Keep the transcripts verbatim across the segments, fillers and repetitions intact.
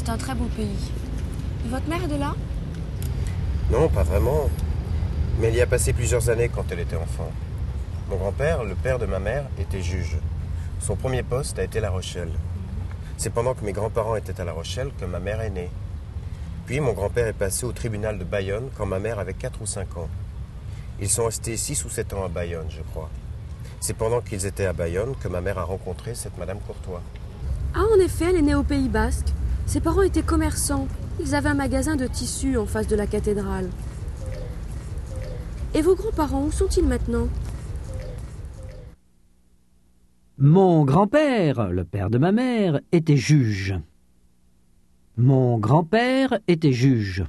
c'est un très beau pays. Et votre mère est de là? Non, pas vraiment. Mais elle y a passé plusieurs années quand elle était enfant. Mon grand-père, le père de ma mère, était juge. Son premier poste a été La Rochelle. C'est pendant que mes grands-parents étaient à La Rochelle que ma mère est née. Puis mon grand-père est passé au tribunal de Bayonne quand ma mère avait quatre ou cinq ans. Ils sont restés six ou sept ans à Bayonne, je crois. C'est pendant qu'ils étaient à Bayonne que ma mère a rencontré cette Madame Courtois. Ah, en effet, elle est née au Pays Basque. Ses parents étaient commerçants. Ils avaient un magasin de tissus en face de la cathédrale. Et vos grands-parents, où sont-ils maintenant? Mon grand-père, le père de ma mère, était juge. Mon grand-père était juge.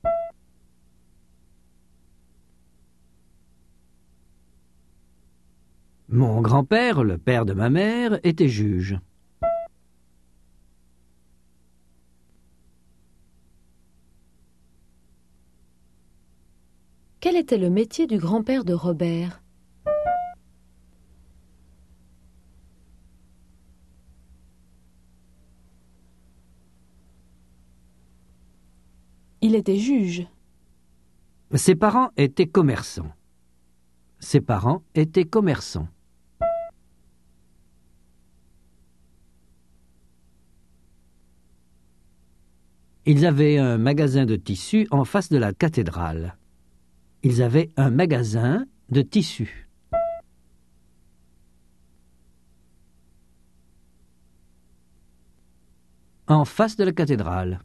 Mon grand-père, le père de ma mère, était juge. Quel était le métier du grand-père de Robert? Il était juge. Ses parents étaient commerçants. Ses parents étaient commerçants. Ils avaient un magasin de tissus en face de la cathédrale. Ils avaient un magasin de tissus. En face de la cathédrale.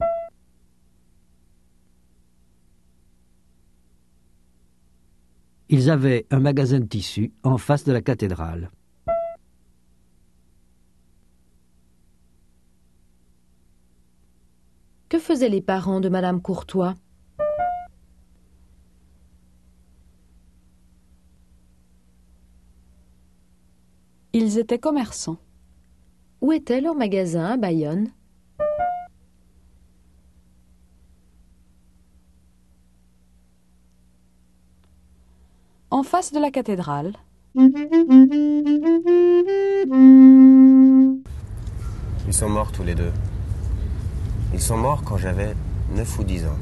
Ils avaient un magasin de tissus en face de la cathédrale. Que faisaient les parents de Madame Courtois? Ils étaient commerçants. Où était leur magasin à Bayonne? En face de la cathédrale. Ils sont morts tous les deux. Ils sont morts quand j'avais neuf ou dix ans.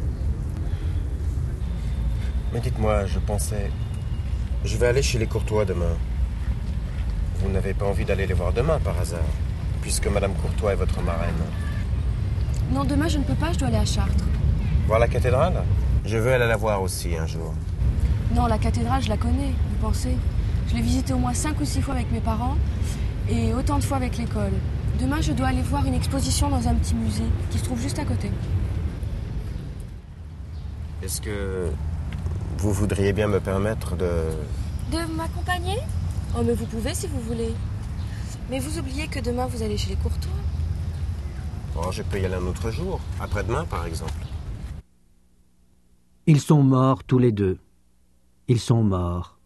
Mais dites-moi, je pensais... Je vais aller chez les Courtois demain. Vous n'avez pas envie d'aller les voir demain, par hasard, puisque Madame Courtois est votre marraine. Non, demain je ne peux pas, je dois aller à Chartres. Voir la cathédrale? Je veux aller la voir aussi un jour. Non, la cathédrale, je la connais, vous pensez? Je l'ai visitée au moins cinq ou six fois avec mes parents et autant de fois avec l'école. Demain, je dois aller voir une exposition dans un petit musée qui se trouve juste à côté. Est-ce que vous voudriez bien me permettre de... De m'accompagner? Oh, mais vous pouvez si vous voulez. Mais vous oubliez que demain, vous allez chez les Courtois. Oh, je peux y aller un autre jour, après-demain par exemple. Ils sont morts tous les deux. Ils sont morts.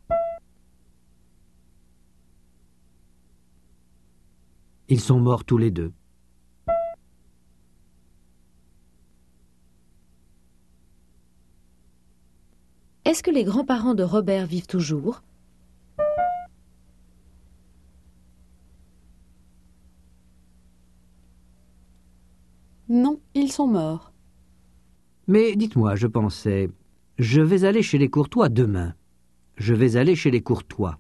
Ils sont morts tous les deux. Est-ce que les grands-parents de Robert vivent toujours? Non, ils sont morts. Mais dites-moi, je pensais, je vais aller chez les Courtois demain. Je vais aller chez les Courtois.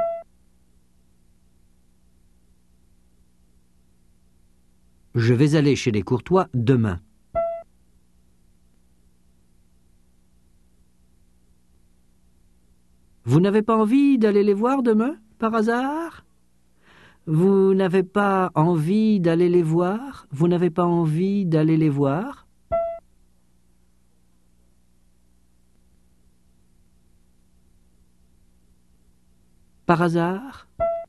Je vais aller chez les Courtois demain. Vous n'avez pas envie d'aller les voir demain, par hasard? Vous n'avez pas envie d'aller les voir? Vous n'avez pas envie d'aller les voir? Par hasard?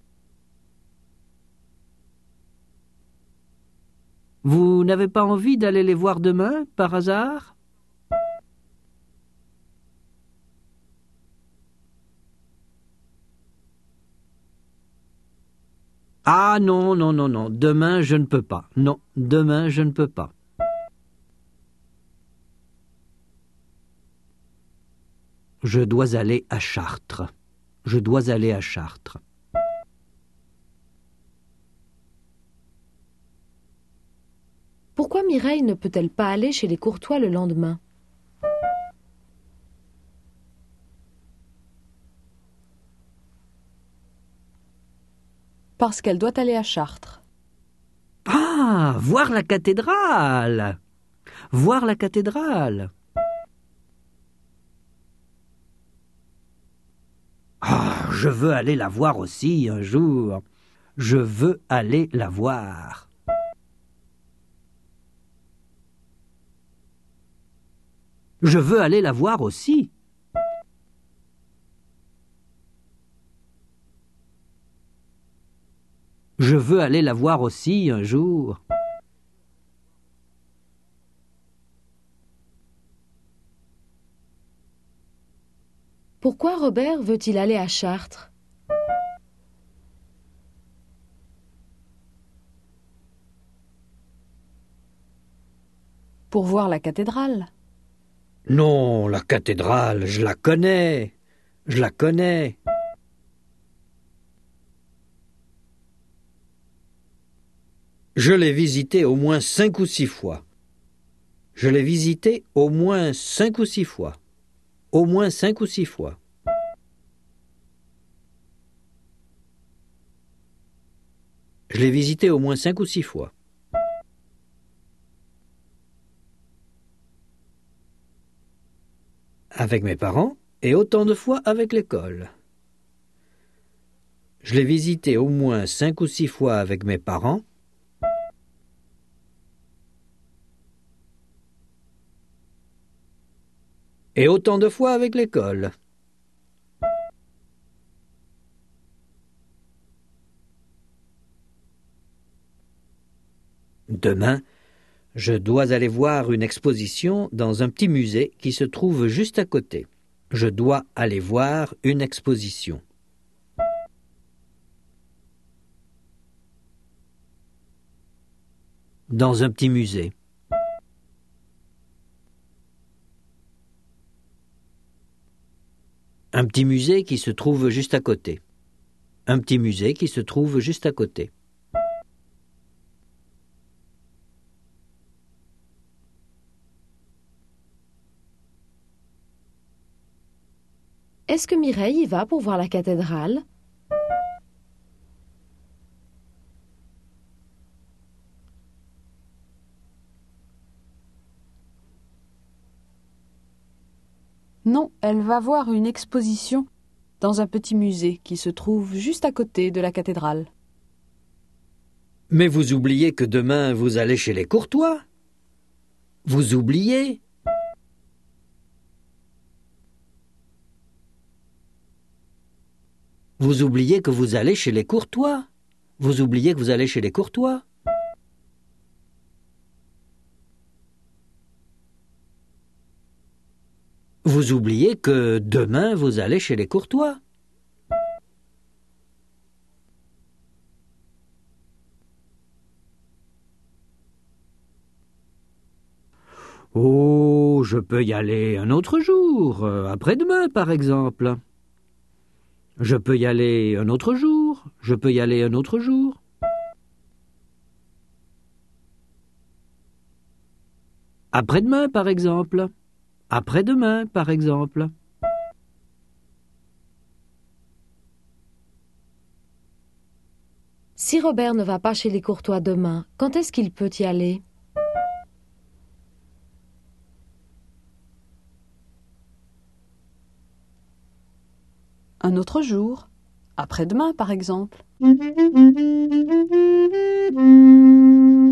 Vous n'avez pas envie d'aller les voir demain, par hasard? Ah non, non, non, non, demain je ne peux pas. Non, demain je ne peux pas. Je dois aller à Chartres. Je dois aller à Chartres. Pourquoi Pourquoi Mireille ne peut-elle pas aller chez les Courtois le lendemain? Parce qu'elle doit aller à Chartres. Ah, voir la cathédrale! Voir la cathédrale! Ah, je veux aller la voir aussi un jour. Je veux aller la voir. Je veux aller la voir aussi. Je veux aller la voir aussi un jour. Pourquoi Robert veut-il aller à Chartres? Pour voir la cathédrale. Non, la cathédrale, je la connais. Je la connais. Je l'ai visitée au moins cinq ou six fois. Je l'ai visitée au moins cinq ou six fois. Au moins cinq ou six fois. Je l'ai visitée au moins cinq ou six fois. Avec mes parents et autant de fois avec l'école. Je l'ai visitée au moins cinq ou six fois avec mes parents. Et autant de fois avec l'école. Demain, je dois aller voir une exposition dans un petit musée qui se trouve juste à côté. Je dois aller voir une exposition. Dans un petit musée. Un petit musée qui se trouve juste à côté. Un petit musée qui se trouve juste à côté. Est-ce que Mireille y va pour voir la cathédrale? Non, elle va voir une exposition dans un petit musée qui se trouve juste à côté de la cathédrale. Mais vous oubliez que demain vous allez chez les Courtois. Vous oubliez. Vous oubliez que vous allez chez les Courtois. Vous oubliez que vous allez chez les Courtois. Vous oubliez que demain vous allez chez les Courtois. Oh, je peux y aller un autre jour, après-demain par exemple. Je peux y aller un autre jour, je peux y aller un autre jour. Après-demain par exemple. Après-demain, par exemple. Si Robert ne va pas chez les Courtois demain, quand est-ce qu'il peut y aller? Un autre jour. Après-demain, par exemple.